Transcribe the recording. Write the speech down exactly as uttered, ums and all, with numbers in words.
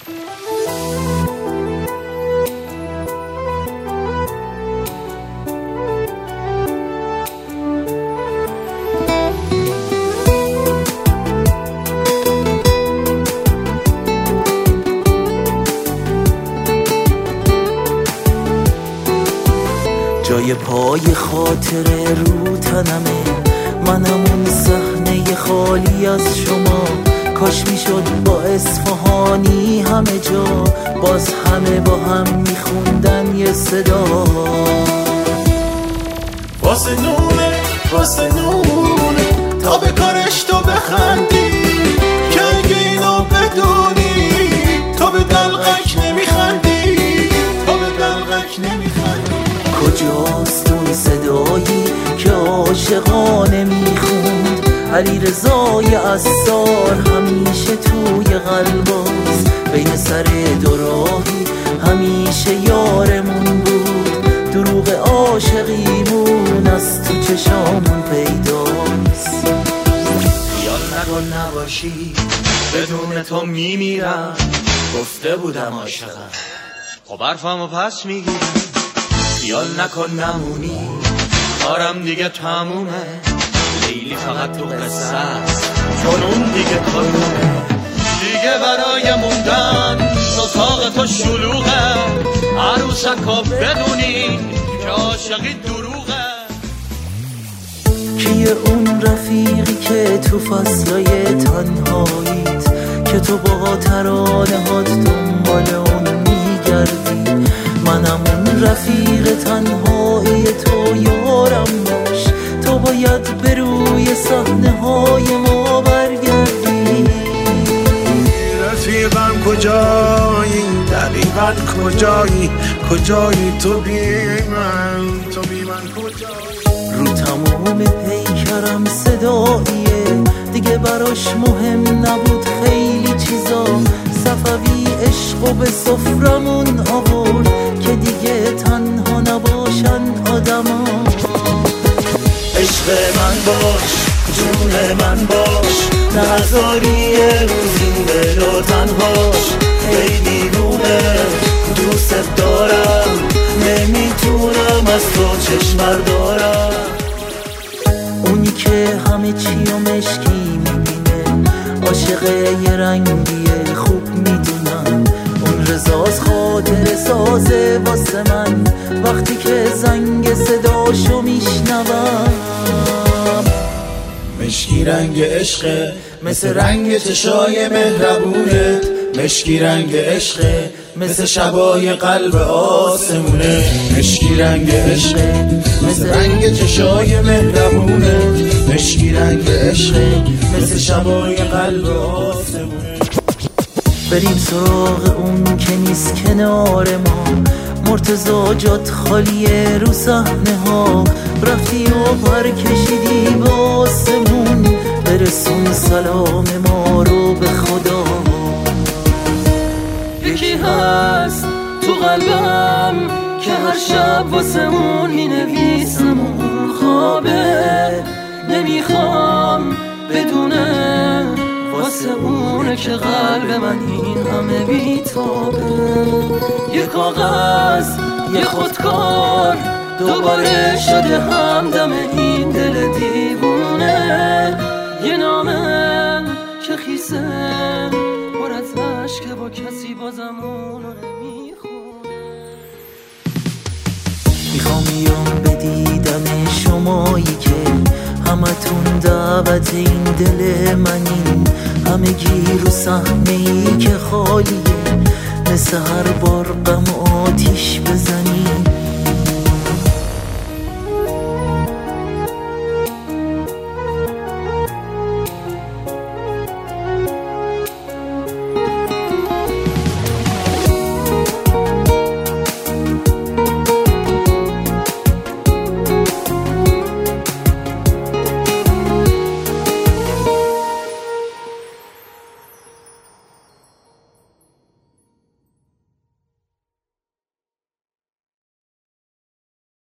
جای پای خاطره رو تنمه، منم اون صحنه خالی از شما. کاش میشد با اصفهانی همه جا باز همه با هم میخوندن یه صدا. واسه نونه واسه نونه تا به کارش تو بخندی، که اگه اینو بدونی تو به دلقک نمیخندی، تو به دلقک نمیخندی. کجاست اون صدایی که عاشقانه میخوند؟ علی رضای عصار همیشه توی قلباست، بین سر دو راهی همیشه یارمون بود. دروغ عاشقیمون از تو چشامون پیداست. خیال نکن نباشی بدون تو میمیرم، گفته بودم عاشقم خب حرفمو پس میگیرم. خیال نکن نمونی کارم دیگه تمومه، لیلی فقط تو قصه است جنون دیگه کارونه. دیگه برای موندن اتاق تو شلوغه، عروسکا بدونین که عاشقی دروغه. کیه اون رفیقی که تو فصلای تنهاییت، که تو با ترانه هات دنبال اون میگردی؟ منم اون رفیق تنهایی تو، یارم باش تو باید به روی صحنه های ما برگردی. رفیقم کجایی؟ دقیقاً کجایی؟ کجایی تو بی من؟ تو بی من کجایی؟ رو تمام پیکرم صداییه، دیگه براش مهم نبود خیلی چیزا. صفوی عشق و به سفرمون آورد که دیگه تنها نباشن آدما. عشق من باش، جون من باش، نذاری روزی دل و تنهاش. ای دیوونه دوست دارم، نمیتونم از تو چشم بردارم. اونی که همه چی و مشکی میبینه، عاشق یه رنگیه خوب میدونم. اون رضاست خاطر سازه واسه من، وقتی که زنگ صداشو میشنوم. مشکی رنگ عشقه مثل رنگ چشای مهربونه، مشکی رنگ عشقه مثل شبای قلب آسمونه. مشکی رنگ عشقه مثل رنگ چشای مهربونه، مشکی رنگ عشقه مثل شبای قلب آسمونه. بریم سراغ اون که نیست کنار ما، مرتضی جات خالیه رو صحنه ها. رفتی و پر کشیدی به آسمون، برسون سلام ما رو به خدا. یکی هست تو قلبم که هر شب واسمون مینویسم، اون خوابه نمیخوام بدونه، واسه اونه که قلب من این همه بیتابه. یه کاغذ یه خودکار دوباره شده همدم این دل دیوونه. یه نامه که خیسه پر از عشقه با کسی بازم اونو نمیخونه. میخوام بیام به دیدن شمایی که همتون دعوت این دل منین، همه گی رو صحنه ای که خالیه، مثل هر بار غم آتیش بزنین.